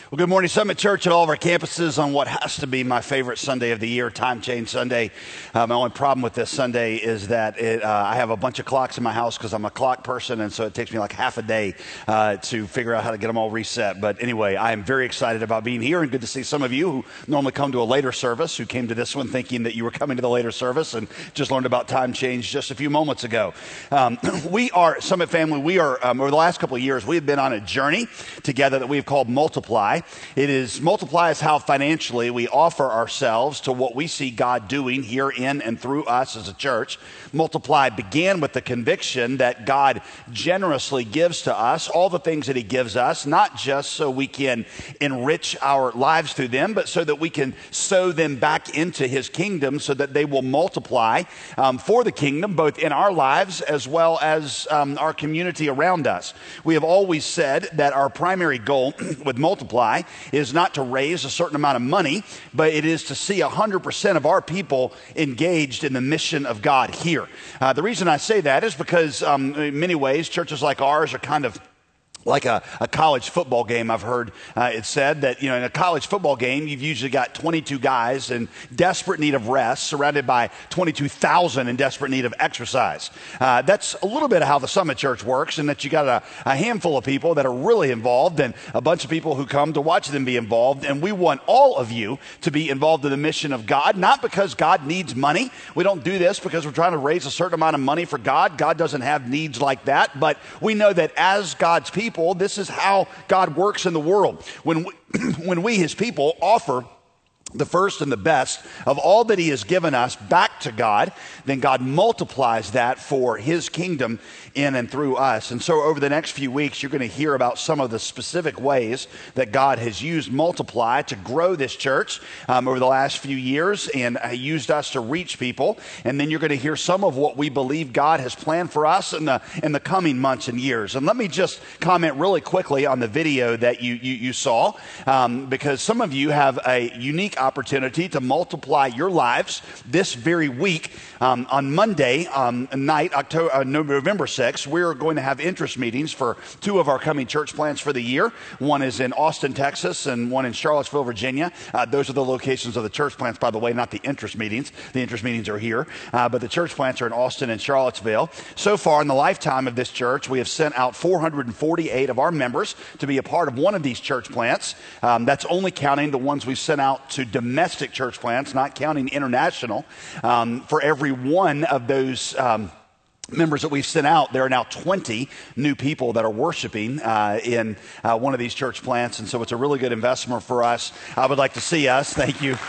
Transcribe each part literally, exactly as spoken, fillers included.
Well, good morning, Summit Church at all of our campuses on what has to be my favorite Sunday of the year, Time Change Sunday. Uh, my only problem with this Sunday is that it, uh, I have a bunch of clocks in my house because I'm a clock person, and so it takes me like half a day uh, to figure out how to get them all reset. But anyway, I am very excited about being here, and good to see some of you who normally come to a later service, who came to this one thinking that you were coming to the later service and just learned about time change just a few moments ago. Um, we are, Summit family, we are, um, over the last couple of years, we have been on a journey together that we have called Multiply. It is multiply is how financially we offer ourselves to what we see God doing here in and through us as a church. Multiply began with the conviction that God generously gives to us all the things that he gives us, not just so we can enrich our lives through them, but so that we can sow them back into his kingdom so that they will multiply um, for the kingdom, both in our lives as well as um, our community around us. We have always said that our primary goal with Multiply is not to raise a certain amount of money, but it is to see one hundred percent of our people engaged in the mission of God here. Uh, the reason I say that is because um, in many ways, churches like ours are kind of like a, a college football game. I've heard uh, it said that, you know, in a college football game, you've usually got twenty-two guys in desperate need of rest, surrounded by twenty-two thousand in desperate need of exercise. Uh, that's a little bit of how the Summit Church works, in that you got a, a handful of people that are really involved and a bunch of people who come to watch them be involved. And we want all of you to be involved in the mission of God, not because God needs money. We don't do this because we're trying to raise a certain amount of money for God. God doesn't have needs like that. But we know that as God's people, this is how God works in the world. When we, when we, his people, offer the first and the best of all that he has given us back to God, then God multiplies that for his kingdom in and through us. And so over the next few weeks, you're going to hear about some of the specific ways that God has used Multiply to grow this church um, over the last few years, and uh, used us to reach people. And then you're going to hear some of what we believe God has planned for us in the in the coming months and years. And let me just comment really quickly on the video that you you, you saw, um, because some of you have a unique opportunity to multiply your lives this very week. Um, on Monday um, night, October, uh, November sixth, we're going to have interest meetings for two of our coming church plants for the year. One is in Austin, Texas, and one in Charlottesville, Virginia. Uh, those are the locations of the church plants, by the way, not the interest meetings. The interest meetings are here, uh, but the church plants are in Austin and Charlottesville. So far in the lifetime of this church, we have sent out four hundred forty-eight of our members to be a part of one of these church plants. Um, that's only counting the ones we've sent out to domestic church plants, not counting international. Um, for every one of those um, members that we've sent out, there are now twenty new people that are worshiping uh, in uh, one of these church plants, and so it's a really good investment for us. I would like to see us. Thank you.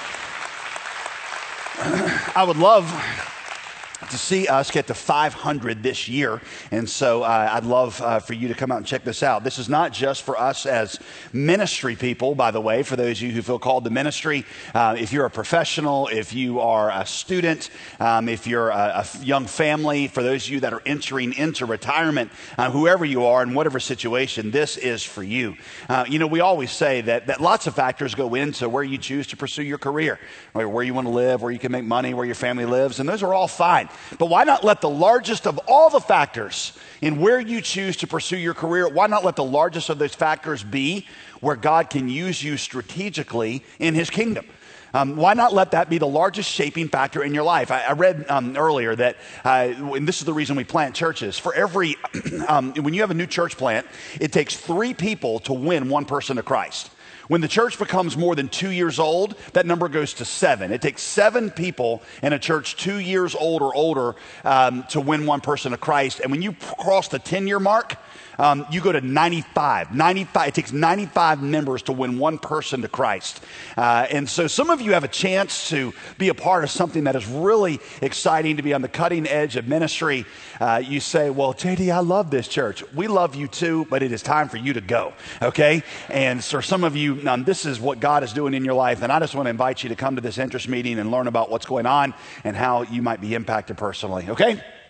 I would love to see us get to five hundred this year. And so uh, I'd love uh, for you to come out and check this out. This is not just for us as ministry people, by the way, for those of you who feel called to ministry. Uh, if you're a professional, if you are a student, um, if you're a, a young family, for those of you that are entering into retirement, uh, whoever you are in whatever situation, this is for you. Uh, you know, we always say that, that lots of factors go into where you choose to pursue your career, right? Where you want to live, where you can make money, where your family lives, and those are all fine. But why not let the largest of all the factors in where you choose to pursue your career, why not let the largest of those factors be where God can use you strategically in his kingdom? Um, why not let that be the largest shaping factor in your life? I, I read um, earlier that, uh, and this is the reason we plant churches. For every, um, when you have a new church plant, it takes three people to win one person to Christ. When the church becomes more than two years old, that number goes to seven. It takes seven people in a church two years old or older um, to win one person to Christ. And when you cross the ten-year mark, Um, you go to ninety-five. ninety-five. It takes ninety-five members to win one person to Christ. Uh, and so some of you have a chance to be a part of something that is really exciting, to be on the cutting edge of ministry. Uh, you say, well, J D, I love this church. We love you too, but it is time for you to go, okay? And so some of you, um, this is what God is doing in your life, and I just want to invite you to come to this interest meeting and learn about what's going on and how you might be impacted personally, okay?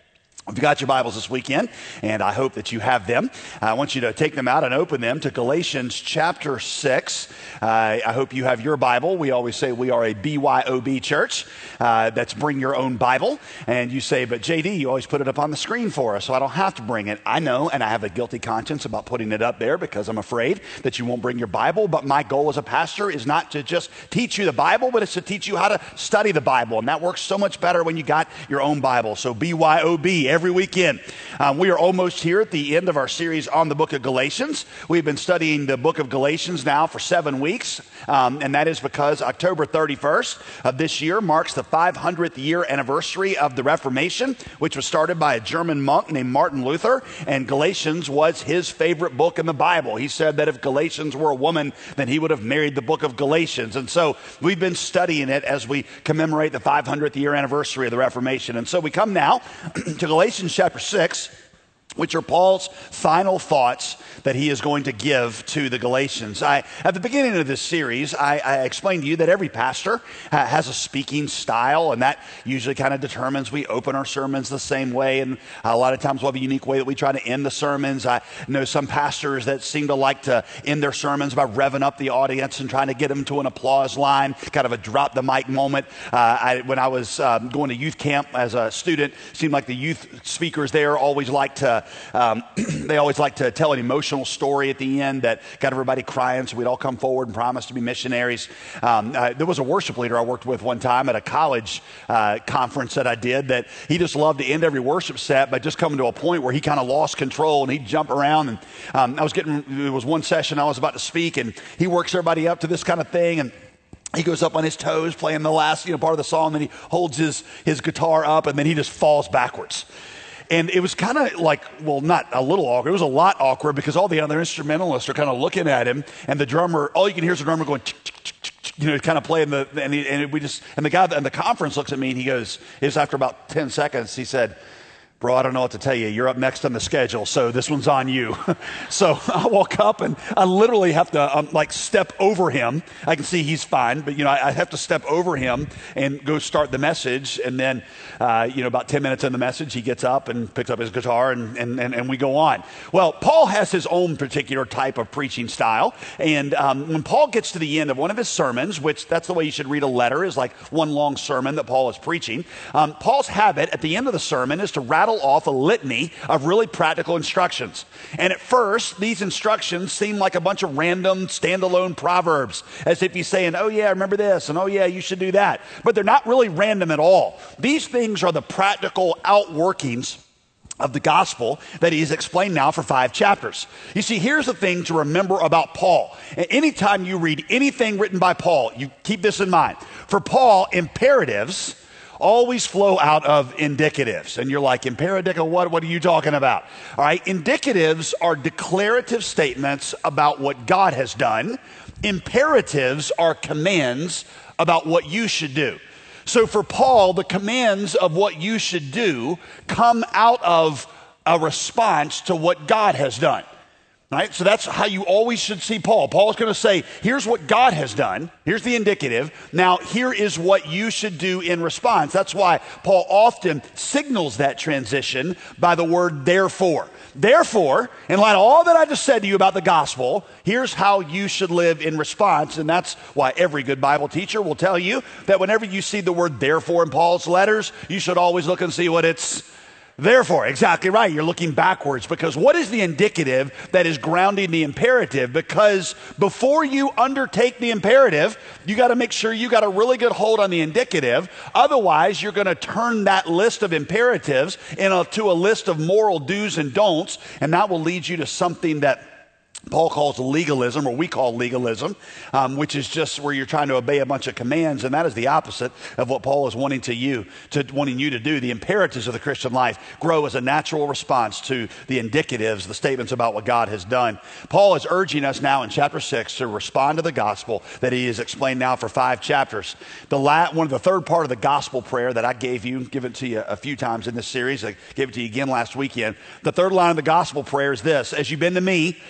If you got your Bibles this weekend, and I hope that you have them, I want you to take them out and open them to Galatians chapter six. Uh, I hope you have your Bible. We always say we are a B Y O B church. Uh, that's bring your own Bible. And you say, but J D, you always put it up on the screen for us, so I don't have to bring it. I know, and I have a guilty conscience about putting it up there because I'm afraid that you won't bring your Bible. But my goal as a pastor is not to just teach you the Bible, but it's to teach you how to study the Bible. And that works so much better when you got your own Bible. So B Y O B, every weekend. Um, we are almost here at the end of our series on the book of Galatians. We've been studying the book of Galatians now for seven weeks, um, and that is because October thirty-first of this year marks the five hundredth year anniversary of the Reformation, which was started by a German monk named Martin Luther, and Galatians was his favorite book in the Bible. He said that if Galatians were a woman, then he would have married the book of Galatians, and so we've been studying it as we commemorate the five hundredth year anniversary of the Reformation. And so we come now to Galatians Galatians chapter six, which are Paul's final thoughts that he is going to give to the Galatians. I, at the beginning of this series, I, I explained to you that every pastor ha- has a speaking style, and that usually kind of determines we open our sermons the same way, and a lot of times we'll have a unique way that we try to end the sermons. I know some pastors that seem to like to end their sermons by revving up the audience and trying to get them to an applause line, kind of a drop the mic moment. Uh, I, when I was um, going to youth camp as a student, it seemed like the youth speakers there always like to, um, they always like to tell an emotional story at the end that got everybody crying, so we'd all come forward and promise to be missionaries. Um, uh, there was a worship leader I worked with one time at a college uh, conference that I did that he just loved to end every worship set by just coming to a point where he kind of lost control and he'd jump around. And um, I was getting, it was one session I was about to speak, and he works everybody up to this kind of thing, and he goes up on his toes playing the last, you know, part of the song, then he holds his, his guitar up, and then he just falls backwards. And it was kind of like, well, not a little awkward. It was a lot awkward because all the other instrumentalists are kind of looking at him, and the drummer, all you can hear is the drummer going, you know, kind of playing the, and, he, and we just, and the guy in the conference looks at me and he goes, it was after about ten seconds, he said, bro, I don't know what to tell you. You're up next on the schedule, so this one's on you. So I walk up and I literally have to um, like step over him. I can see he's fine, but you know, I, I have to step over him and go start the message. And then, uh, you know, about ten minutes in the message, he gets up and picks up his guitar and, and, and, and we go on. Well, Paul has his own particular type of preaching style. And um, when Paul gets to the end of one of his sermons, which that's the way you should read a letter, is like one long sermon that Paul is preaching. Um, Paul's habit at the end of the sermon is to rattle off a litany of really practical instructions. And at first, these instructions seem like a bunch of random standalone proverbs, as if he's saying, oh yeah, remember this, and oh yeah, you should do that. But they're not really random at all. These things are the practical outworkings of the gospel that he's explained now for five chapters. You see, here's the thing to remember about Paul. Anytime you read anything written by Paul, you keep this in mind. For Paul, imperatives always flow out of indicatives. And you're like, imperative, what, what are you talking about? All right, indicatives are declarative statements about what God has done. Imperatives are commands about what you should do. So for Paul, the commands of what you should do come out of a response to what God has done. Right? So that's how you always should see Paul. Paul's going to say, here's what God has done. Here's the indicative. Now, here is what you should do in response. That's why Paul often signals that transition by the word therefore. Therefore, in light of all that I just said to you about the gospel, here's how you should live in response. And that's why every good Bible teacher will tell you that whenever you see the word therefore in Paul's letters, you should always look and see what it's therefore. Exactly right. You're looking backwards, because what is the indicative that is grounding the imperative? Because before you undertake the imperative, you got to make sure you got a really good hold on the indicative. Otherwise, you're going to turn that list of imperatives into a list of moral do's and don'ts, and that will lead you to something that Paul calls legalism, or we call legalism, um, which is just where you're trying to obey a bunch of commands, and that is the opposite of what Paul is wanting to you to wanting you to do. The imperatives of the Christian life grow as a natural response to the indicatives, the statements about what God has done. Paul is urging us now in chapter six to respond to the gospel that he has explained now for five chapters. The la- one of the third part of the gospel prayer that I gave you, given to you a few times in this series, I gave it to you again last weekend. The third line of the gospel prayer is this: as you've been to me, so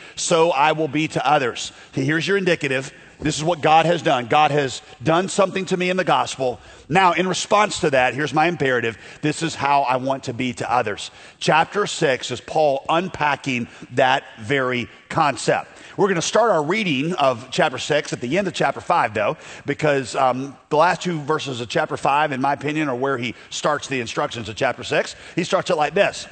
so I will be to others. Here's your indicative. This is what God has done. God has done something to me in the gospel. Now, in response to that, here's my imperative. This is how I want to be to others. Chapter six is Paul unpacking that very concept. We're going to start our reading of chapter six at the end of chapter five, though, because um, the last two verses of chapter five, in my opinion, are where he starts the instructions of chapter six. He starts it like this.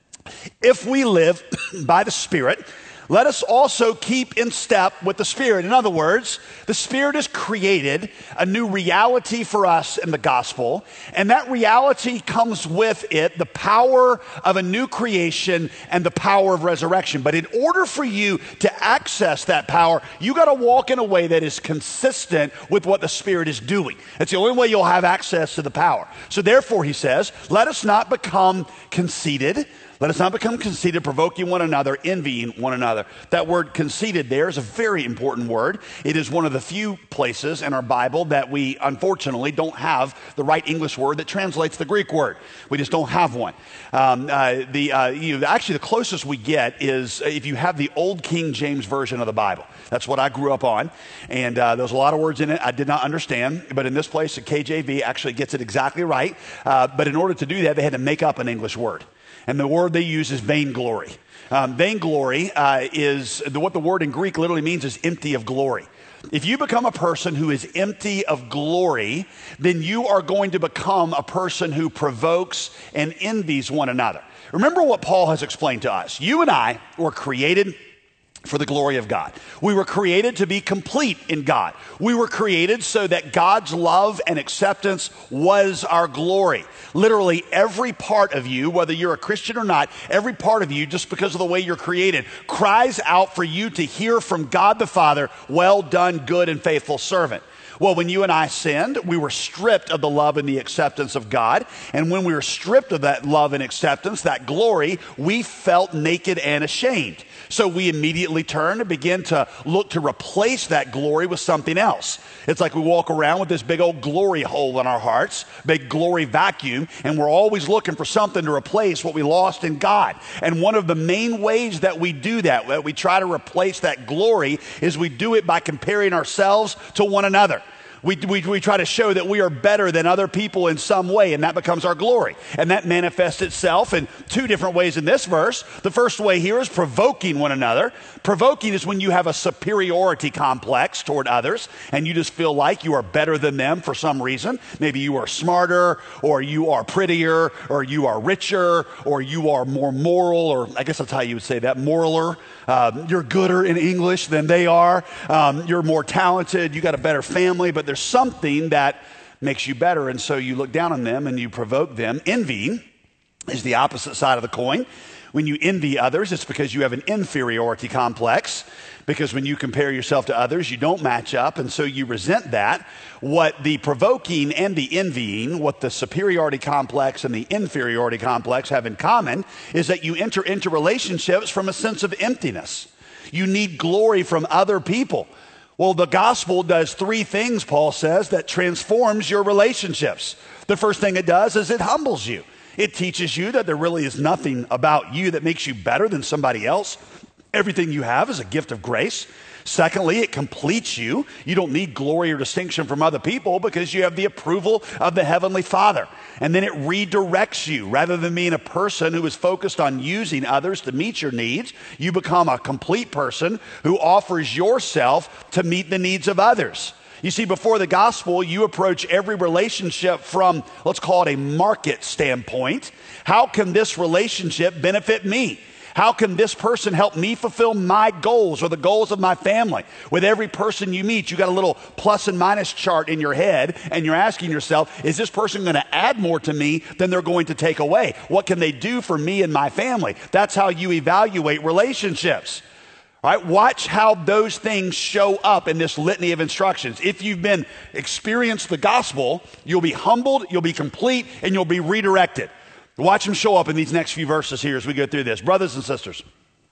If we live by the Spirit, let us also keep in step with the Spirit. In other words, the Spirit has created a new reality for us in the gospel, and that reality comes with it the power of a new creation and the power of resurrection. But in order for you to access that power, you got to walk in a way that is consistent with what the Spirit is doing. That's the only way you'll have access to the power. So therefore, he says, let us not become conceited. Let us not become conceited, provoking one another, envying one another. That word conceited there is a very important word. It is one of the few places in our Bible that we, unfortunately, don't have the right English word that translates the Greek word. We just don't have one. Um, uh, the uh, you know, actually, the closest we get is if you have the old King James Version of the Bible. That's what I grew up on. And uh, there's a lot of words in it I did not understand. But in this place, the K J V actually gets it exactly right. Uh, but in order to do that, they had to make up an English word. And the word they use is vainglory. Um, vainglory uh, is the, what the word in Greek literally means is empty of glory. If you become a person who is empty of glory, then you are going to become a person who provokes and envies one another. Remember what Paul has explained to us. You and I were created for the glory of God. We were created to be complete in God. We were created so that God's love and acceptance was our glory. Literally every part of you, whether you're a Christian or not, every part of you, just because of the way you're created, cries out for you to hear from God the Father, well done, good and faithful servant. Well, when you and I sinned, we were stripped of the love and the acceptance of God. And when we were stripped of that love and acceptance, that glory, we felt naked and ashamed. So we immediately turned and began to look to replace that glory with something else. It's like we walk around with this big old glory hole in our hearts, big glory vacuum, and we're always looking for something to replace what we lost in God. And one of the main ways that we do that, that we try to replace that glory, is we do it by comparing ourselves to one another. We, we, we try to show that we are better than other people in some way, and that becomes our glory. And that manifests itself in two different ways in this verse. The first way here is provoking one another. Provoking is when you have a superiority complex toward others, and you just feel like you are better than them for some reason. Maybe you are smarter, or you are prettier, or you are richer, or you are more moral, or I guess that's how you would say that, moraler. Uh, you're gooder in English than they are. Um, you're more talented. You got a better family, but there's something that makes you better, and so you look down on them and you provoke them. Envy is the opposite side of the coin. When you envy others, it's because you have an inferiority complex, because when you compare yourself to others, you don't match up, and so you resent that. What the provoking and the envying, what the superiority complex and the inferiority complex have in common, is that you enter into relationships from a sense of emptiness. You need glory from other people. Well, the gospel does three things, Paul says, that transforms your relationships. The first thing it does is it humbles you. It teaches you that there really is nothing about you that makes you better than somebody else. Everything you have is a gift of grace. Secondly, it completes you. You don't need glory or distinction from other people because you have the approval of the Heavenly Father. And then it redirects you. Rather than being a person who is focused on using others to meet your needs, you become a complete person who offers yourself to meet the needs of others. You see, before the gospel, you approach every relationship from, let's call it a market standpoint. How can this relationship benefit me? How can this person help me fulfill my goals or the goals of my family? With every person you meet, you got a little plus and minus chart in your head, and you're asking yourself, is this person going to add more to me than they're going to take away? What can they do for me and my family? That's how you evaluate relationships. All right, watch how those things show up in this litany of instructions. If you've been experienced the gospel, you'll be humbled, you'll be complete, and you'll be redirected. Watch them show up in these next few verses here as we go through this. Brothers and sisters,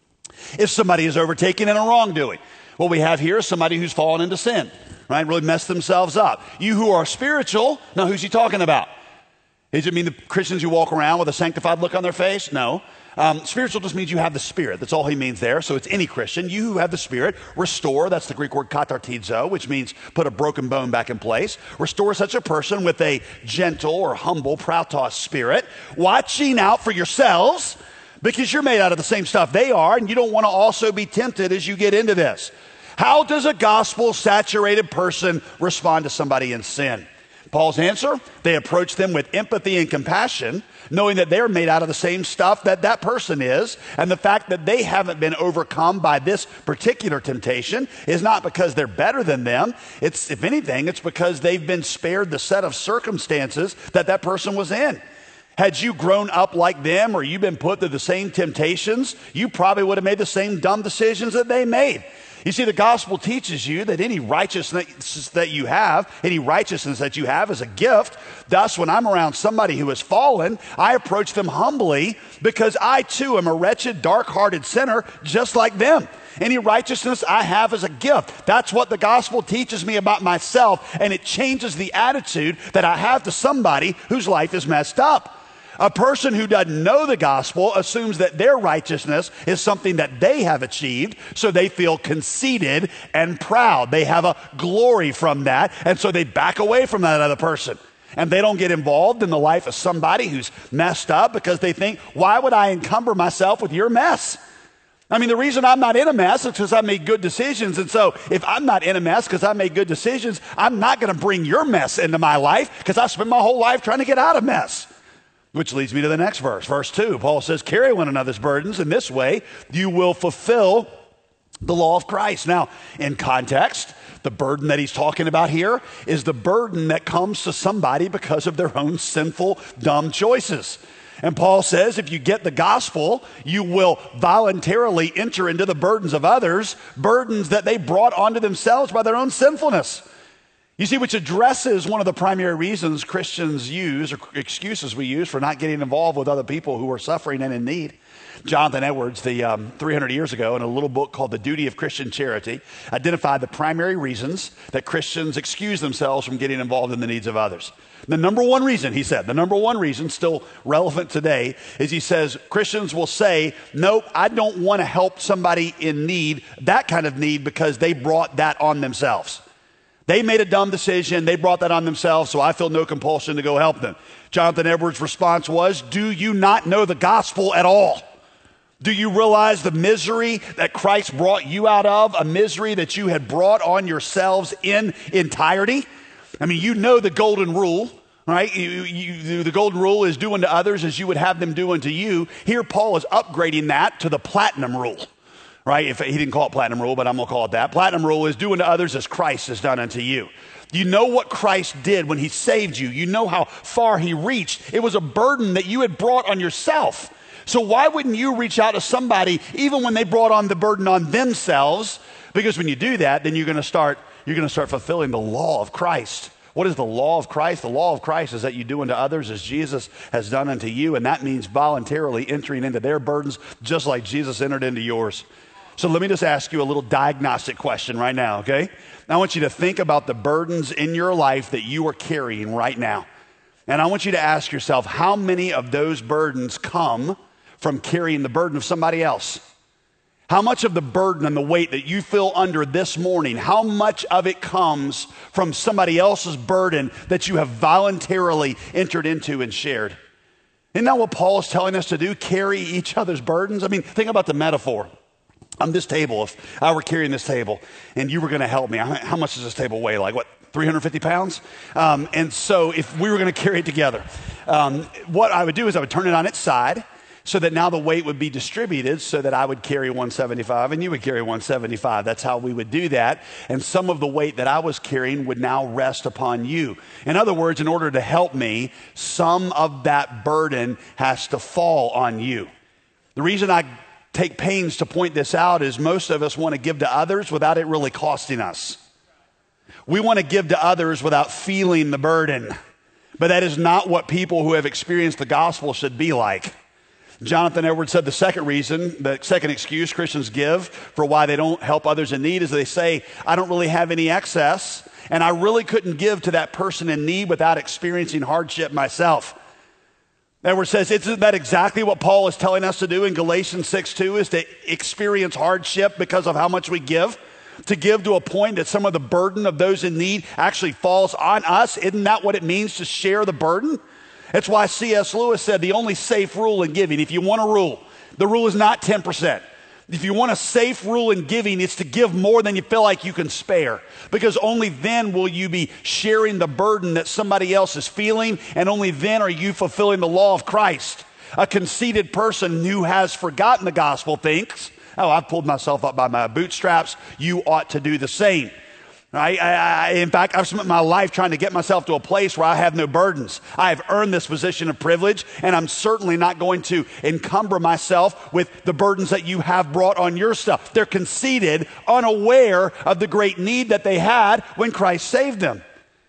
if somebody is overtaken in a wrongdoing, what we have here is somebody who's fallen into sin, right? Really messed themselves up. You who are spiritual, now who's he talking about? Does it mean the Christians who walk around with a sanctified look on their face? No. Um, spiritual just means you have the Spirit. That's all he means there. So it's any Christian. You who have the Spirit, restore. That's the Greek word katartizo, which means put a broken bone back in place. Restore such a person with a gentle or humble pratos spirit, watching out for yourselves, because you're made out of the same stuff they are, and you don't want to also be tempted as you get into this. How does a gospel-saturated person respond to somebody in sin? Paul's answer, they approach them with empathy and compassion, knowing that they're made out of the same stuff that that person is, and the fact that they haven't been overcome by this particular temptation is not because they're better than them. It's, if anything, it's because they've been spared the set of circumstances that that person was in. Had you grown up like them, or you've been put through the same temptations, you probably would have made the same dumb decisions that they made. You see, the gospel teaches you that any righteousness that you have, any righteousness that you have is a gift. Thus, when I'm around somebody who has fallen, I approach them humbly because I too am a wretched, dark-hearted sinner just like them. Any righteousness I have is a gift. That's what the gospel teaches me about myself, and it changes the attitude that I have to somebody whose life is messed up. A person who doesn't know the gospel assumes that their righteousness is something that they have achieved, so they feel conceited and proud. They have a glory from that, and so they back away from that other person. And they don't get involved in the life of somebody who's messed up because they think, why would I encumber myself with your mess? I mean, the reason I'm not in a mess is because I made good decisions. And so if I'm not in a mess because I made good decisions, I'm not going to bring your mess into my life because I spent my whole life trying to get out of mess. Which leads me to the next verse. Verse two, Paul says, carry one another's burdens. In this way, you will fulfill the law of Christ. Now, in context, the burden that he's talking about here is the burden that comes to somebody because of their own sinful, dumb choices. And Paul says, if you get the gospel, you will voluntarily enter into the burdens of others, burdens that they brought onto themselves by their own sinfulness. You see, which addresses one of the primary reasons Christians use, or excuses we use for not getting involved with other people who are suffering and in need. Jonathan Edwards, the um, three hundred years ago, in a little book called The Duty of Christian Charity, identified the primary reasons that Christians excuse themselves from getting involved in the needs of others. The number one reason, he said, the number one reason, still relevant today, is he says Christians will say, nope, I don't want to help somebody in need, that kind of need, because they brought that on themselves. They made a dumb decision. They brought that on themselves, so I feel no compulsion to go help them. Jonathan Edwards' response was, do you not know the gospel at all? Do you realize the misery that Christ brought you out of, a misery that you had brought on yourselves in entirety? I mean, you know the golden rule, right? You, you, the golden rule is do unto others as you would have them do unto you. Here, Paul is upgrading that to the platinum rule. Right? If he didn't call it platinum rule, but I'm going to call it that. Platinum rule is do unto others as Christ has done unto you. You know what Christ did when he saved you. You know how far he reached. It was a burden that you had brought on yourself. So why wouldn't you reach out to somebody even when they brought on the burden on themselves? Because when you do that, then you're going to start, you're going to start fulfilling the law of Christ. What is the law of Christ? The law of Christ is that you do unto others as Jesus has done unto you, and that means voluntarily entering into their burdens just like Jesus entered into yours. So let me just ask you a little diagnostic question right now, okay? I want you to think about the burdens in your life that you are carrying right now. And I want you to ask yourself, how many of those burdens come from carrying the burden of somebody else? How much of the burden and the weight that you feel under this morning, how much of it comes from somebody else's burden that you have voluntarily entered into and shared? Isn't that what Paul is telling us to do? Carry each other's burdens? I mean, think about the metaphor. On this table, if I were carrying this table and you were going to help me, how much does this table weigh? Like, what, three hundred fifty pounds? Um, and so if we were going to carry it together, um, what I would do is I would turn it on its side so that now the weight would be distributed so that I would carry one seventy-five and you would carry one seventy-five. That's how we would do that. And some of the weight that I was carrying would now rest upon you. In other words, in order to help me, some of that burden has to fall on you. The reason I take pains to point this out is most of us want to give to others without it really costing us. We want to give to others without feeling the burden. But that is not what people who have experienced the gospel should be like. Jonathan Edwards said the second reason, the second excuse Christians give for why they don't help others in need is they say, I don't really have any excess, and I really couldn't give to that person in need without experiencing hardship myself. Edward says, isn't that exactly what Paul is telling us to do in Galatians six two, is to experience hardship because of how much we give? To give to a point that some of the burden of those in need actually falls on us. Isn't that what it means to share the burden? That's why C S Lewis said the only safe rule in giving, if you want a rule, the rule is not ten percent. If you want a safe rule in giving, it's to give more than you feel like you can spare. Because only then will you be sharing the burden that somebody else is feeling, and only then are you fulfilling the law of Christ. A conceited person who has forgotten the gospel thinks, oh, I've pulled myself up by my bootstraps, you ought to do the same. I, I, I, in fact, I've spent my life trying to get myself to a place where I have no burdens. I have earned this position of privilege, and I'm certainly not going to encumber myself with the burdens that you have brought on yourself. They're conceited, unaware of the great need that they had when Christ saved them.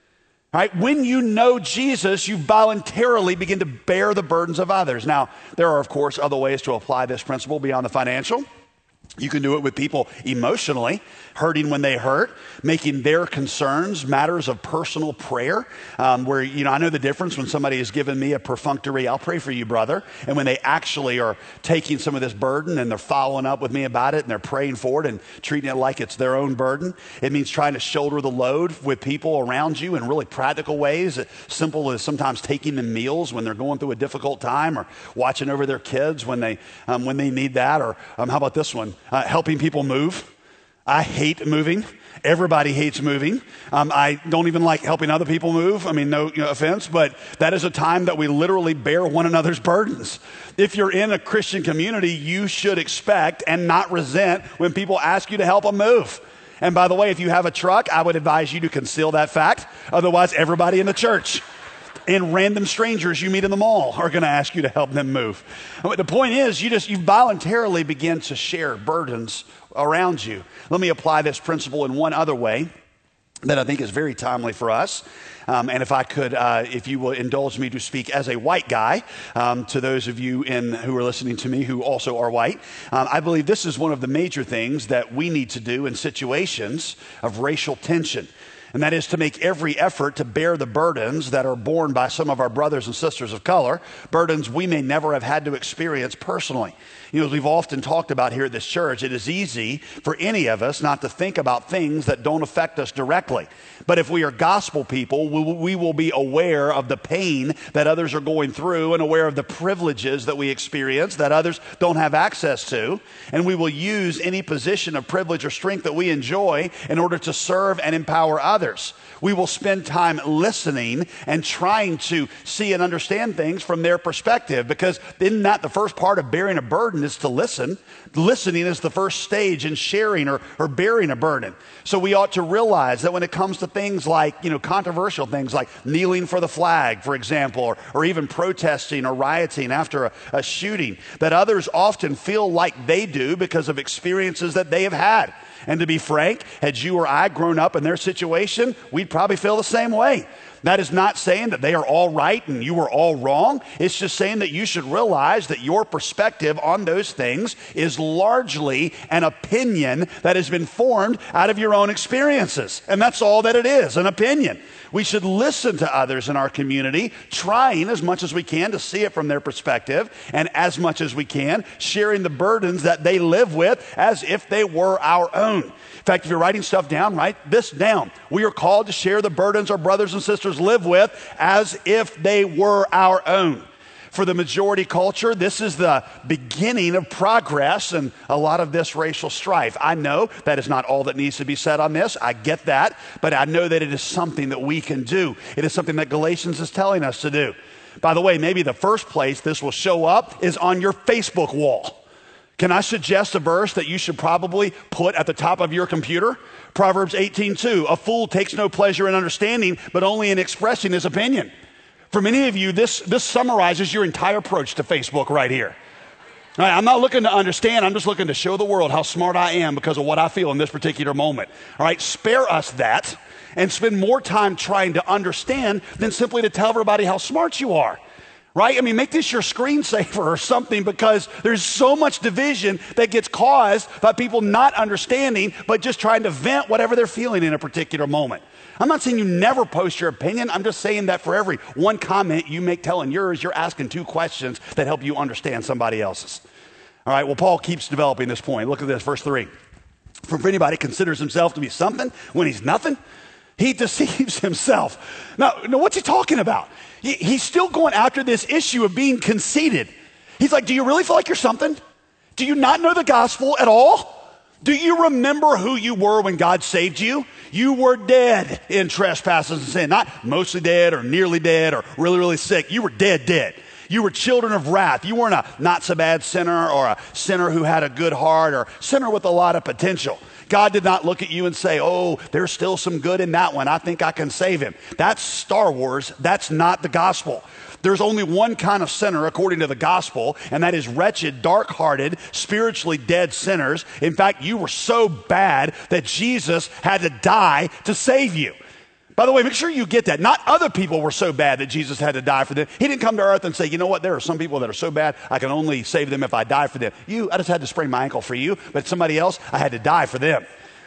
All right? When you know Jesus, you voluntarily begin to bear the burdens of others. Now, there are, of course, other ways to apply this principle beyond the financial. You can do it with people emotionally, hurting when they hurt, making their concerns matters of personal prayer, um, where, you know, I know the difference when somebody has given me a perfunctory, I'll pray for you, brother, and when they actually are taking some of this burden and they're following up with me about it and they're praying for it and treating it like it's their own burden. It means trying to shoulder the load with people around you in really practical ways, simple as sometimes taking them meals when they're going through a difficult time, or watching over their kids when they, um, when they need that, or um, how about this one? Uh, helping people move. I hate moving. Everybody hates moving. Um, I don't even like helping other people move. I mean, no, you know, offense, but that is a time that we literally bear one another's burdens. If you're in a Christian community, you should expect and not resent when people ask you to help them move. And by the way, if you have a truck, I would advise you to conceal that fact. Otherwise, everybody in the church and random strangers you meet in the mall are going to ask you to help them move. But the point is, you just you voluntarily begin to share burdens around you. Let me apply this principle in one other way that I think is very timely for us. Um, and if I could, uh, if you will indulge me to speak as a white guy, um, to those of you in, who are listening to me who also are white, um, I believe this is one of the major things that we need to do in situations of racial tension. And that is to make every effort to bear the burdens that are borne by some of our brothers and sisters of color, burdens we may never have had to experience personally. You know, as we've often talked about here at this church, it is easy for any of us not to think about things that don't affect us directly. But if we are gospel people, we will be aware of the pain that others are going through and aware of the privileges that we experience that others don't have access to. And we will use any position of privilege or strength that we enjoy in order to serve and empower others. We will spend time listening and trying to see and understand things from their perspective, because isn't that the first part of bearing a burden is to listen? Listening is the first stage in sharing or, or bearing a burden. So we ought to realize that when it comes to things like, you know, controversial things like kneeling for the flag, for example, or, or even protesting or rioting after a, a shooting, that others often feel like they do because of experiences that they have had. And to be frank, had you or I grown up in their situation, we'd probably feel the same way. That is not saying that they are all right and you are all wrong. It's just saying that you should realize that your perspective on those things is largely an opinion that has been formed out of your own experiences. And that's all that it is, an opinion. We should listen to others in our community, trying as much as we can to see it from their perspective, and as much as we can, sharing the burdens that they live with as if they were our own. In fact, if you're writing stuff down, write this down. We are called to share the burdens our brothers and sisters live with as if they were our own. For the majority culture, this is the beginning of progress and a lot of this racial strife. I know that is not all that needs to be said on this. I get that, but I know that it is something that we can do. It is something that Galatians is telling us to do. By the way, maybe the first place this will show up is on your Facebook wall. Can I suggest a verse that you should probably put at the top of your computer? Proverbs eighteen two, a fool takes no pleasure in understanding, but only in expressing his opinion. For many of you, this, this summarizes your entire approach to Facebook right here. All right, I'm not looking to understand, I'm just looking to show the world how smart I am because of what I feel in this particular moment. All right, spare us that and spend more time trying to understand than simply to tell everybody how smart you are. right? I mean, make this your screensaver or something, because there's so much division that gets caused by people not understanding, but just trying to vent whatever they're feeling in a particular moment. I'm not saying you never post your opinion. I'm just saying that for every one comment you make telling yours, you're asking two questions that help you understand somebody else's. All right, well, Paul keeps developing this point. Look at this, verse three. For if anybody considers himself to be something when he's nothing, he deceives himself. Now, now what's he talking about? He, he's still going after this issue of being conceited. He's like, do you really feel like you're something? Do you not know the gospel at all? Do you remember who you were when God saved you? You were dead in trespasses and sin. Not mostly dead or nearly dead or really, really sick. You were dead, dead. You were children of wrath. You weren't a not so bad sinner or a sinner who had a good heart or sinner with a lot of potential. God did not look at you and say, oh, there's still some good in that one. I think I can save him. That's Star Wars. That's not the gospel. There's only one kind of sinner according to the gospel, and that is wretched, dark-hearted, spiritually dead sinners. In fact, you were so bad that Jesus had to die to save you. By the way, make sure you get that. Not other people were so bad that Jesus had to die for them. He didn't come to earth and say, you know what, there are some people that are so bad, I can only save them if I die for them. You, I just had to sprain my ankle for you, but somebody else, I had to die for them.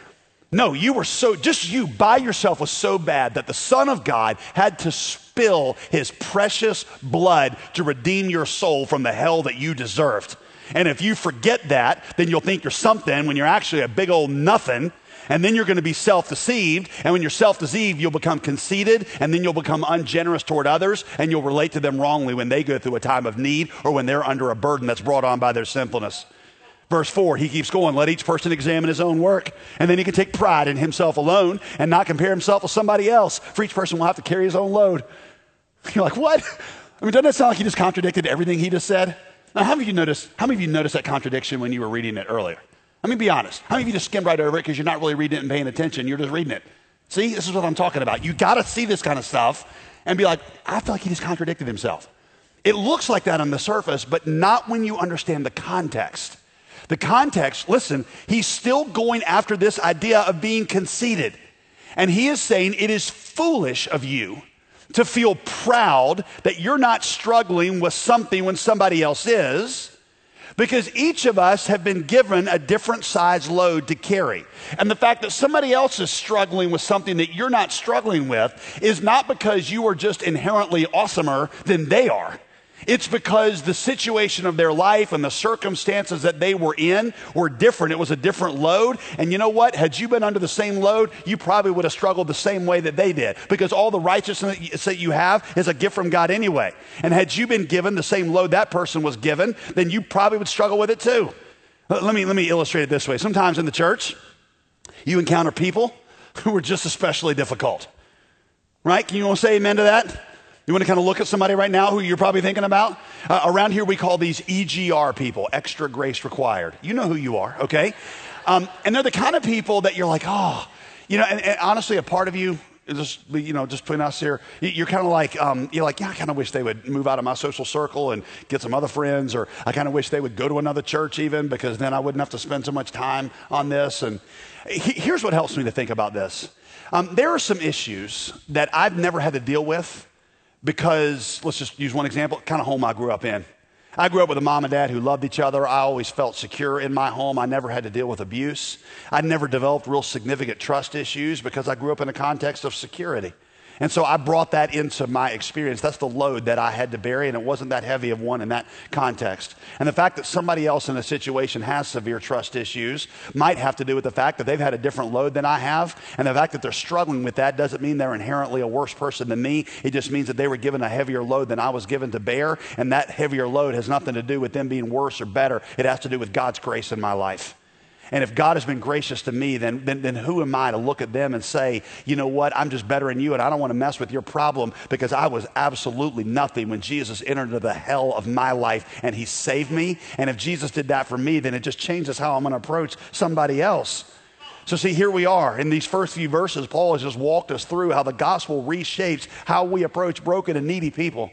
No, you were so, just you by yourself was so bad that the Son of God had to spill his precious blood to redeem your soul from the hell that you deserved. And if you forget that, then you'll think you're something when you're actually a big old nothing. And then you're going to be self-deceived. And when you're self-deceived, you'll become conceited, and then you'll become ungenerous toward others, and you'll relate to them wrongly when they go through a time of need or when they're under a burden that's brought on by their sinfulness. Verse four, he keeps going, let each person examine his own work, and then he can take pride in himself alone and not compare himself with somebody else. For each person will have to carry his own load. You're like, what? I mean, doesn't that sound like he just contradicted everything he just said? Now, how many of you noticed, how many of you noticed that contradiction when you were reading it earlier? I mean, be honest. How many of you just skimmed right over it because you're not really reading it and paying attention? You're just reading it. See, this is what I'm talking about. You got to see this kind of stuff and be like, I feel like he just contradicted himself. It looks like that on the surface, but not when you understand the context. The context, listen, he's still going after this idea of being conceited. And he is saying it is foolish of you to feel proud that you're not struggling with something when somebody else is. Because each of us have been given a different size load to carry. And the fact that somebody else is struggling with something that you're not struggling with is not because you are just inherently awesomer than they are. It's because the situation of their life and the circumstances that they were in were different. It was a different load. And you know what? Had you been under the same load, you probably would have struggled the same way that they did. Because all the righteousness that you have is a gift from God anyway. And had you been given the same load that person was given, then you probably would struggle with it too. Let me, let me illustrate it this way. Sometimes in the church, you encounter people who are just especially difficult. Right? Can you want to say amen to that? You want to kind of look at somebody right now who you're probably thinking about? Uh, around here, we call these E G R people, extra grace required. You know who you are, okay? Um, and they're the kind of people that you're like, oh, you know, and, and honestly, a part of you, just, you know, just between us here, you're kind of like, um, you're like, yeah, I kind of wish they would move out of my social circle and get some other friends, or I kind of wish they would go to another church even, because then I wouldn't have to spend so much time on this. And he, here's what helps me to think about this. Um, there are some issues that I've never had to deal with, because, let's just use one example, kind of home I grew up in. I grew up with a mom and dad who loved each other. I always felt secure in my home. I never had to deal with abuse. I never developed real significant trust issues because I grew up in a context of security. And so I brought that into my experience. That's the load that I had to bear, and it wasn't that heavy of one in that context. And the fact that somebody else in a situation has severe trust issues might have to do with the fact that they've had a different load than I have. And the fact that they're struggling with that doesn't mean they're inherently a worse person than me. It just means that they were given a heavier load than I was given to bear. And that heavier load has nothing to do with them being worse or better. It has to do with God's grace in my life. And if God has been gracious to me, then, then, then who am I to look at them and say, you know what, I'm just better than you, and I don't want to mess with your problem, because I was absolutely nothing when Jesus entered into the hell of my life and he saved me. And if Jesus did that for me, then it just changes how I'm going to approach somebody else. So see, here we are. In these first few verses, Paul has just walked us through how the gospel reshapes how we approach broken and needy people.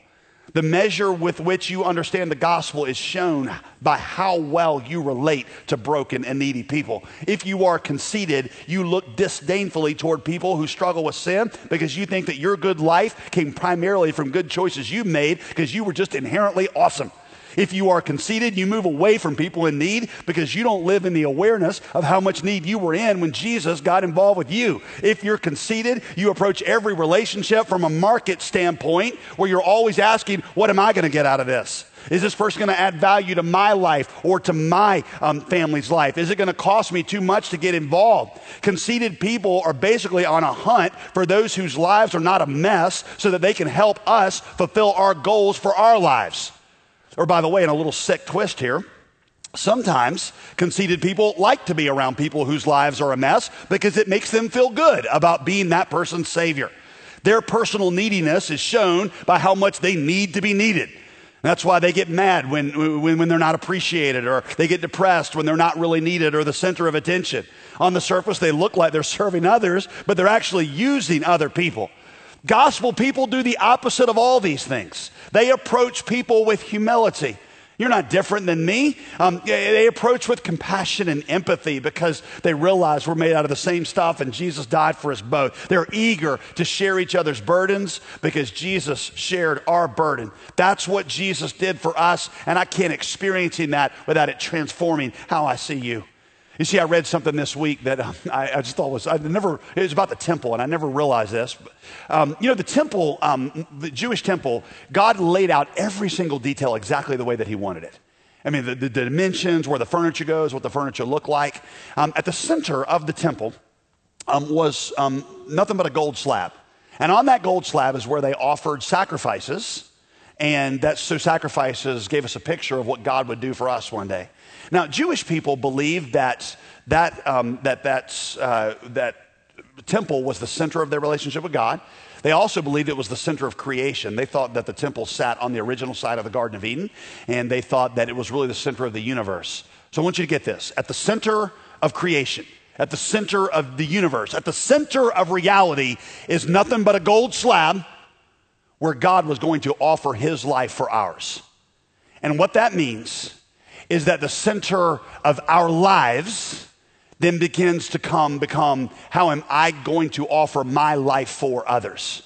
The measure with which you understand the gospel is shown by how well you relate to broken and needy people. If you are conceited, you look disdainfully toward people who struggle with sin because you think that your good life came primarily from good choices you made because you were just inherently awesome. If you are conceited, you move away from people in need because you don't live in the awareness of how much need you were in when Jesus got involved with you. If you're conceited, you approach every relationship from a market standpoint where you're always asking, what am I going to get out of this? Is this person going to add value to my life or to my um, family's life? Is it going to cost me too much to get involved? Conceited people are basically on a hunt for those whose lives are not a mess so that they can help us fulfill our goals for our lives. Or by the way, in a little sick twist here, sometimes conceited people like to be around people whose lives are a mess because it makes them feel good about being that person's savior. Their personal neediness is shown by how much they need to be needed. That's why they get mad when, when, when they're not appreciated, or they get depressed when they're not really needed or the center of attention. On the surface, they look like they're serving others, but they're actually using other people. Gospel people do the opposite of all these things. They approach people with humility. You're not different than me. Um, they approach with compassion and empathy because they realize we're made out of the same stuff and Jesus died for us both. They're eager to share each other's burdens because Jesus shared our burden. That's what Jesus did for us, and I can't experience that without it transforming how I see you. You see, I read something this week that um, I, I just thought was, I never, it was about the temple, and I never realized this. Um, you know, the temple, um, the Jewish temple, God laid out every single detail exactly the way that he wanted it. I mean, the, the, the dimensions, where the furniture goes, what the furniture looked like. Um, at the center of the temple um, was um, nothing but a gold slab. And on that gold slab is where they offered sacrifices. And that, so sacrifices gave us a picture of what God would do for us one day. Now, Jewish people believed that that um, that that's, uh, that temple was the center of their relationship with God. They also believed it was the center of creation. They thought that the temple sat on the original side of the Garden of Eden, and they thought that it was really the center of the universe. So I want you to get this. At the center of creation, at the center of the universe, at the center of reality is nothing but a gold slab where God was going to offer his life for ours. And what that means is that the center of our lives then begins to come, become, how am I going to offer my life for others?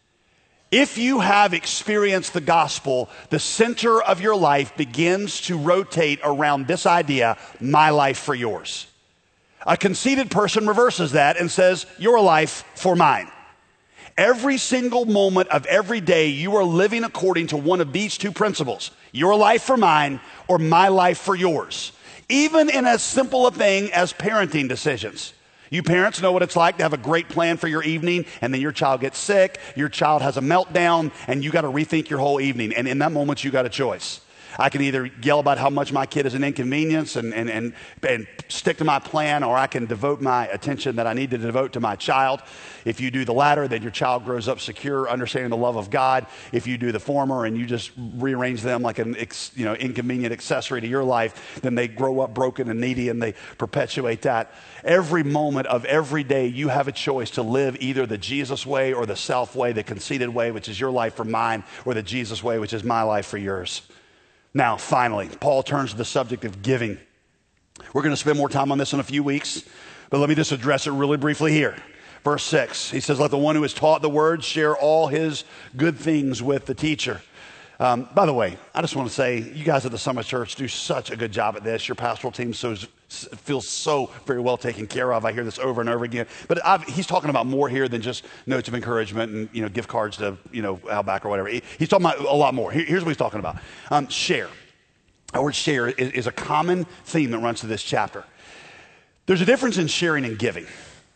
If you have experienced the gospel, the center of your life begins to rotate around this idea, my life for yours. A conceited person reverses that and says, your life for mine. Every single moment of every day, you are living according to one of these two principles, your life for mine or my life for yours. Even in as simple a thing as parenting decisions. You parents know what it's like to have a great plan for your evening, and then your child gets sick, your child has a meltdown, and you got to rethink your whole evening. And in that moment, you got a choice. I can either yell about how much my kid is an inconvenience and, and, and, and stick to my plan, or I can devote my attention that I need to devote to my child. If you do the latter, then your child grows up secure, understanding the love of God. If you do the former and you just rearrange them like an ex, you know, inconvenient accessory to your life, then they grow up broken and needy and they perpetuate that. Every moment of every day, you have a choice to live either the Jesus way or the self way, the conceited way, which is your life for mine, or the Jesus way, which is my life for yours. Now, finally, Paul turns to the subject of giving. We're going to spend more time on this in a few weeks, but let me just address it really briefly here. Verse six, he says, let the one who is taught the word share all his good things with the teacher. Um, by the way, I just want to say, you guys at the Summit Church do such a good job at this. Your pastoral team so, feels so very well taken care of. I hear this over and over again. But I've, he's talking about more here than just notes of encouragement and, you know, gift cards to, you know, Outback or whatever. He, he's talking about a lot more. Here, here's what he's talking about. Um, share. The word share is, is a common theme that runs through this chapter. There's a difference in sharing and giving.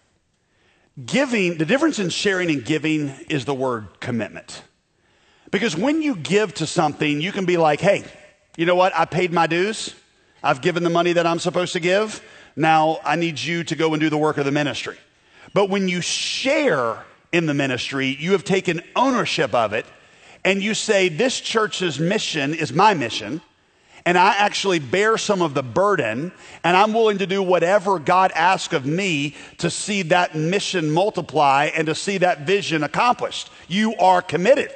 Giving, the difference in sharing and giving is the word commitment. Because when you give to something, you can be like, hey, you know what? I paid my dues. I've given the money that I'm supposed to give. Now I need you to go and do the work of the ministry. But when you share in the ministry, you have taken ownership of it, and you say, this church's mission is my mission, and I actually bear some of the burden, and I'm willing to do whatever God asks of me to see that mission multiply and to see that vision accomplished. You are committed.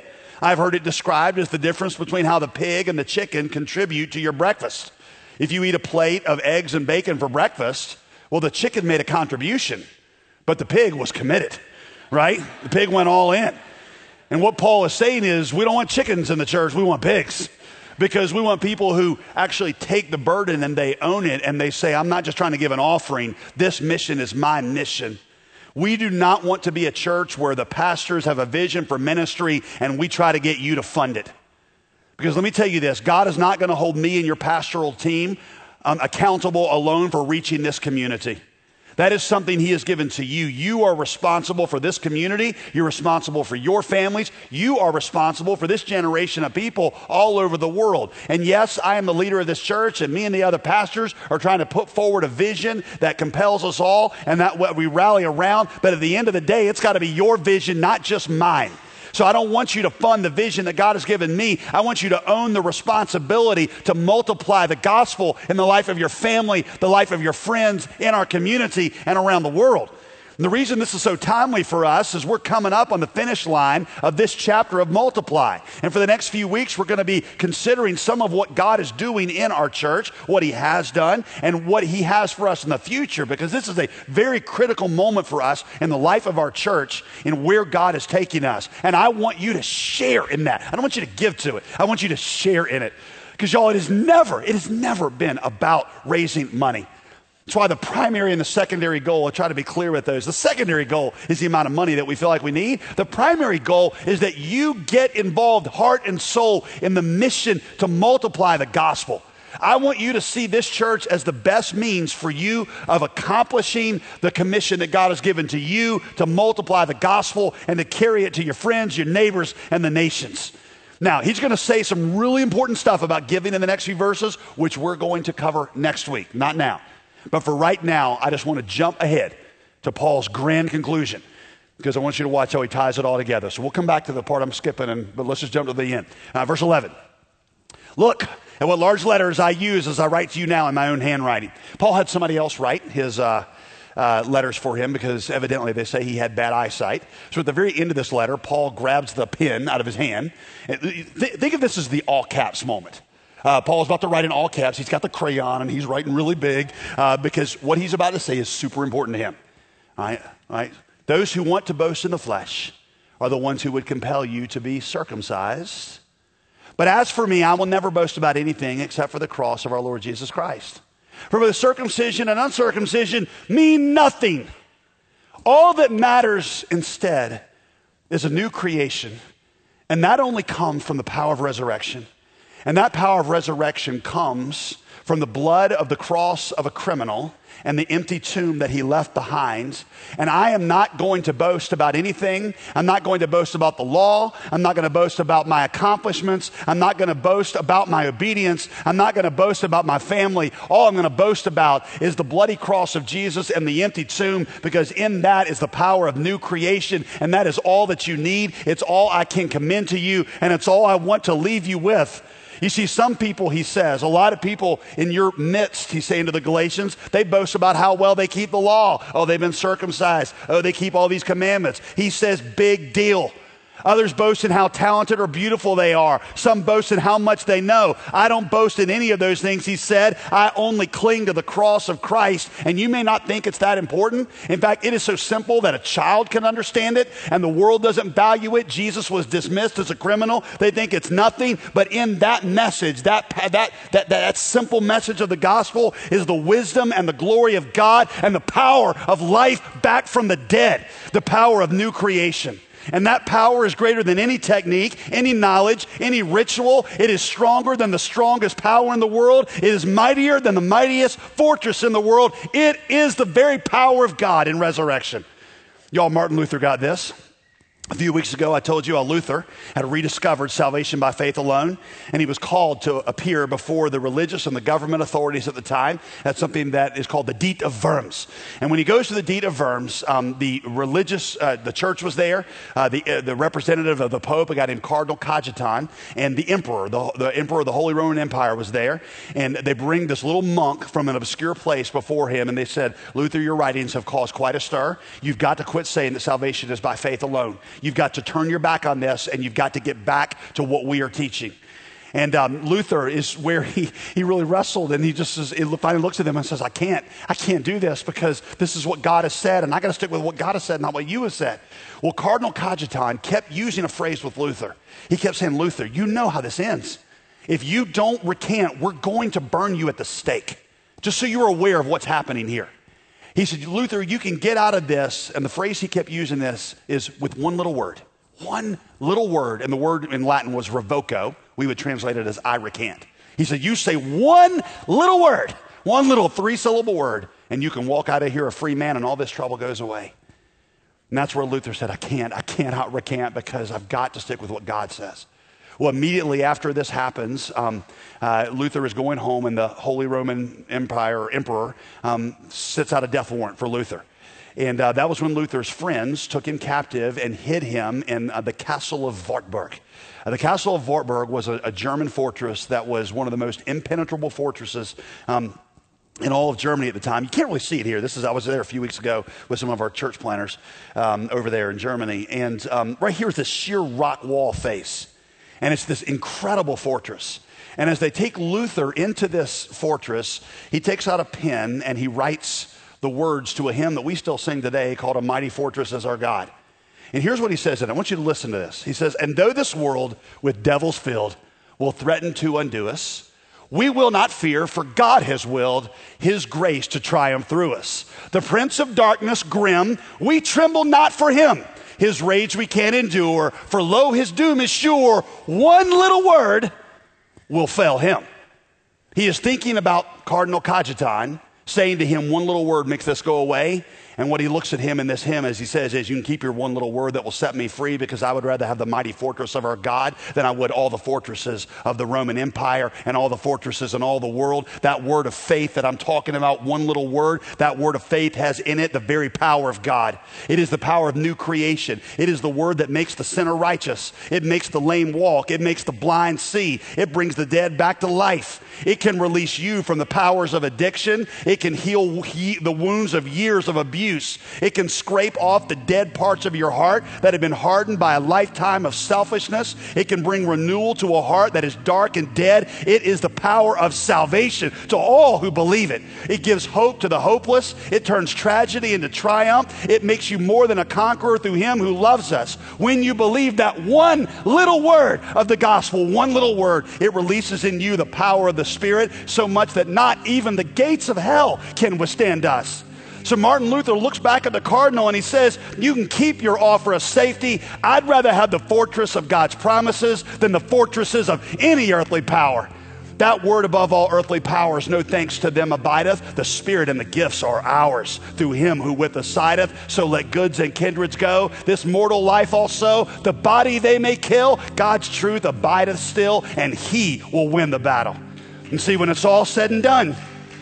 I've heard it described as the difference between how the pig and the chicken contribute to your breakfast. If you eat a plate of eggs and bacon for breakfast, well, the chicken made a contribution, but the pig was committed, right? The pig went all in. And what Paul is saying is we don't want chickens in the church, we want pigs. Because we want people who actually take the burden and they own it and they say, I'm not just trying to give an offering. This mission is my mission. We do not want to be a church where the pastors have a vision for ministry and we try to get you to fund it. Because let me tell you this, God is not going to hold me and your pastoral team um, accountable alone for reaching this community. That is something he has given to you. You are responsible for this community. You're responsible for your families. You are responsible for this generation of people all over the world. And yes, I am the leader of this church, and me and the other pastors are trying to put forward a vision that compels us all and that what we rally around. But at the end of the day, it's got to be your vision, not just mine. So I don't want you to fund the vision that God has given me. I want you to own the responsibility to multiply the gospel in the life of your family, the life of your friends, in our community, and around the world. And the reason this is so timely for us is we're coming up on the finish line of this chapter of Multiply. And for the next few weeks, we're going to be considering some of what God is doing in our church, what he has done, and what he has for us in the future, because this is a very critical moment for us in the life of our church and where God is taking us. And I want you to share in that. I don't want you to give to it. I want you to share in it. Because y'all, it has never, it has never been about raising money. That's why the primary and the secondary goal, I'll try to be clear with those. The secondary goal is the amount of money that we feel like we need. The primary goal is that you get involved heart and soul in the mission to multiply the gospel. I want you to see this church as the best means for you of accomplishing the commission that God has given to you to multiply the gospel and to carry it to your friends, your neighbors, and the nations. Now, he's going to say some really important stuff about giving in the next few verses, which we're going to cover next week, not now. But for right now, I just want to jump ahead to Paul's grand conclusion because I want you to watch how he ties it all together. So we'll come back to the part I'm skipping, and, but let's just jump to the end. Uh, verse eleven. Look at what large letters I use as I write to you now in my own handwriting. Paul had somebody else write his uh, uh, letters for him because evidently they say he had bad eyesight. So at the very end of this letter, Paul grabs the pen out of his hand. Th- think of this as the all caps moment. Uh, Paul's about to write in all caps. He's got the crayon and he's writing really big uh, because what he's about to say is super important to him. All right? All right? Those who want to boast in the flesh are the ones who would compel you to be circumcised. But as for me, I will never boast about anything except for the cross of our Lord Jesus Christ. For both circumcision and uncircumcision mean nothing. All that matters instead is a new creation. And that only comes from the power of resurrection. And that power of resurrection comes from the blood of the cross of a criminal and the empty tomb that he left behind. And I am not going to boast about anything. I'm not going to boast about the law. I'm not going to boast about my accomplishments. I'm not going to boast about my obedience. I'm not going to boast about my family. All I'm going to boast about is the bloody cross of Jesus and the empty tomb, because in that is the power of new creation, and that is all that you need. It's all I can commend to you, and it's all I want to leave you with. You see, some people, he says, a lot of people in your midst, he's saying to the Galatians, they boast about how well they keep the law. Oh, they've been circumcised. Oh, they keep all these commandments. He says, big deal. Others boast in how talented or beautiful they are. Some boast in how much they know. I don't boast in any of those things, he said. I only cling to the cross of Christ. And you may not think it's that important. In fact, it is so simple that a child can understand it, and the world doesn't value it. Jesus was dismissed as a criminal. They think it's nothing. But in that message, that, that, that, that, that simple message of the gospel is the wisdom and the glory of God and the power of life back from the dead, the power of new creation. And that power is greater than any technique, any knowledge, any ritual. It is stronger than the strongest power in the world. It is mightier than the mightiest fortress in the world. It is the very power of God in resurrection. Y'all, Martin Luther got this. A few weeks ago, I told you how Luther had rediscovered salvation by faith alone, and he was called to appear before the religious and the government authorities at the time. That's something that is called the Diet of Worms. And when he goes to the Diet of Worms, um, the religious, uh, the church was there, uh, the, uh, the representative of the Pope, a guy named Cardinal Cajetan, and the emperor, the, the emperor of the Holy Roman Empire was there. And they bring this little monk from an obscure place before him, and they said, Luther, your writings have caused quite a stir. You've got to quit saying that salvation is by faith alone. You've got to turn your back on this, and you've got to get back to what we are teaching. And um, Luther is where he, he really wrestled, and he just says, he finally looks at them and says, I can't, I can't do this because this is what God has said, and I got to stick with what God has said, not what you have said. Well, Cardinal Cajetan kept using a phrase with Luther. He kept saying, Luther, you know how this ends. If you don't recant, we're going to burn you at the stake, just so you're aware of what's happening here. He said, Luther, you can get out of this, and the phrase he kept using this is with one little word. One little word, and the word in Latin was revoco. We would translate it as I recant. He said, you say one little word, one little three-syllable word, and you can walk out of here a free man, and all this trouble goes away. And that's where Luther said, I can't, I cannot recant because I've got to stick with what God says. Well, immediately after this happens, um, uh, Luther is going home, and the Holy Roman Empire Emperor um, sits out a death warrant for Luther. And uh, that was when Luther's friends took him captive and hid him in uh, the castle of Wartburg. Uh, the castle of Wartburg was a, a German fortress that was one of the most impenetrable fortresses um, in all of Germany at the time. You can't really see it here. This is I was there a few weeks ago with some of our church planners um, over there in Germany. And um, right here is this sheer rock wall face. And it's this incredible fortress. And as they take Luther into this fortress, he takes out a pen and he writes the words to a hymn that we still sing today called A Mighty Fortress Is Our God. And here's what he says, and I want you to listen to this. He says, and though this world with devils filled will threaten to undo us, we will not fear, for God has willed his grace to triumph through us. The prince of darkness grim, we tremble not for him. His rage we can't endure, for lo, his doom is sure. One little word will fell him. He is thinking about Cardinal Cajetan, saying to him, one little word makes this go away. And what he looks at him in this hymn as he says is, you can keep your one little word that will set me free, because I would rather have the mighty fortress of our God than I would all the fortresses of the Roman Empire and all the fortresses in all the world. That word of faith that I'm talking about, one little word, that word of faith has in it the very power of God. It is the power of new creation. It is the word that makes the sinner righteous. It makes the lame walk. It makes the blind see. It brings the dead back to life. It can release you from the powers of addiction. It can heal he- the wounds of years of abuse. It can scrape off the dead parts of your heart that have been hardened by a lifetime of selfishness. It can bring renewal to a heart that is dark and dead. It is the power of salvation to all who believe it. It gives hope to the hopeless. It turns tragedy into triumph. It makes you more than a conqueror through him who loves us. When you believe that one little word of the gospel, one little word, it releases in you the power of the Spirit so much that not even the gates of hell can withstand us. So Martin Luther looks back at the cardinal and he says, you can keep your offer of safety. I'd rather have the fortress of God's promises than the fortresses of any earthly power. That word above all earthly powers, no thanks to them abideth. The Spirit and the gifts are ours through him who with us sideth. So let goods and kindreds go. This mortal life also, the body they may kill. God's truth abideth still, and he will win the battle. And see, when it's all said and done,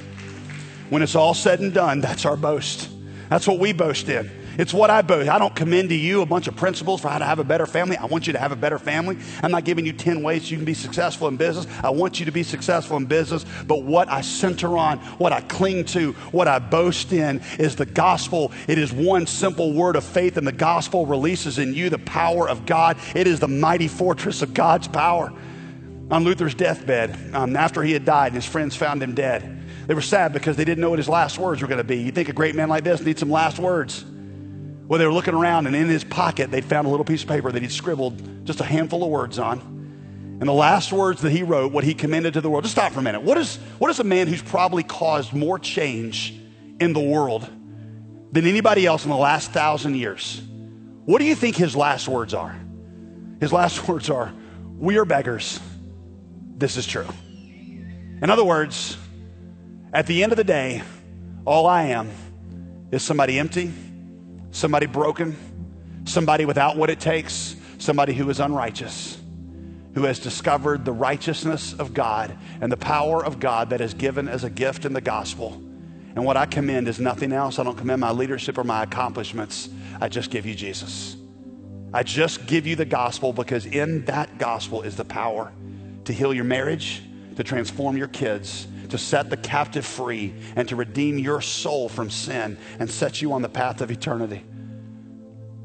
When it's all said and done, that's our boast. That's what we boast in. It's what I boast. I don't commend to you a bunch of principles for how to have a better family. I want you to have a better family. I'm not giving you ten ways you can be successful in business. I want you to be successful in business. But what I center on, what I cling to, what I boast in is the gospel. It is one simple word of faith, and the gospel releases in you the power of God. It is the mighty fortress of God's power. On Luther's deathbed, um, after he had died and his friends found him dead, they were sad because they didn't know what his last words were going to be. You'd think a great man like this needs some last words. Well, they were looking around, and in his pocket, they'd found a little piece of paper that he'd scribbled just a handful of words on. And the last words that he wrote, what he commended to the world. Just stop for a minute. What is, what is a man who's probably caused more change in the world than anybody else in the last thousand years? What do you think his last words are? His last words are, we are beggars. This is true. In other words, at the end of the day, all I am is somebody empty, somebody broken, somebody without what it takes, somebody who is unrighteous, who has discovered the righteousness of God and the power of God that is given as a gift in the gospel. And what I commend is nothing else. I don't commend my leadership or my accomplishments. I just give you Jesus. I just give you the gospel, because in that gospel is the power to heal your marriage, to transform your kids, to set the captive free, and to redeem your soul from sin and set you on the path of eternity.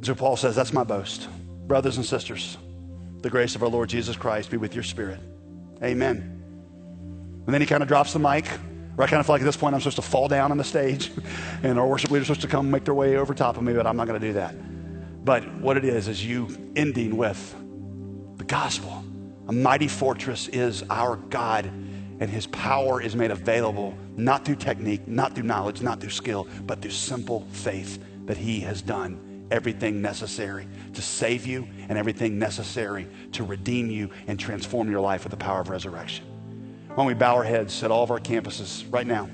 So Paul says, that's my boast. Brothers and sisters, the grace of our Lord Jesus Christ be with your spirit. Amen. And then he kind of drops the mic. Where I kind of feel like at this point I'm supposed to fall down on the stage and our worship leaders are supposed to come make their way over top of me, but I'm not going to do that. But what it is, is you ending with the gospel. A mighty fortress is our God, and his power is made available not through technique, not through knowledge, not through skill, but through simple faith that he has done everything necessary to save you and everything necessary to redeem you and transform your life with the power of resurrection. Why don't we bow our heads at all of our campuses right now?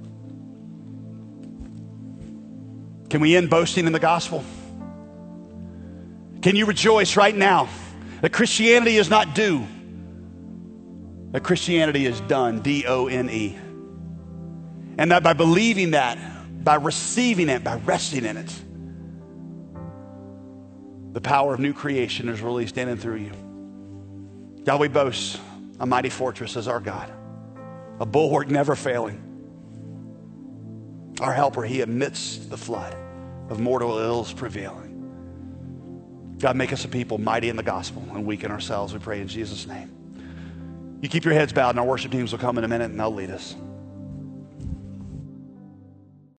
Can we end boasting in the gospel? Can you rejoice right now that Christianity is not due, that Christianity is done, D O N E. And that by believing that, by receiving it, by resting in it, the power of new creation is released in and through you. God, we boast a mighty fortress as our God, a bulwark never failing. Our helper, he amidst the flood of mortal ills prevailing. God, make us a people mighty in the gospel and weak in ourselves, we pray in Jesus' name. You keep your heads bowed and our worship teams will come in a minute and they'll lead us.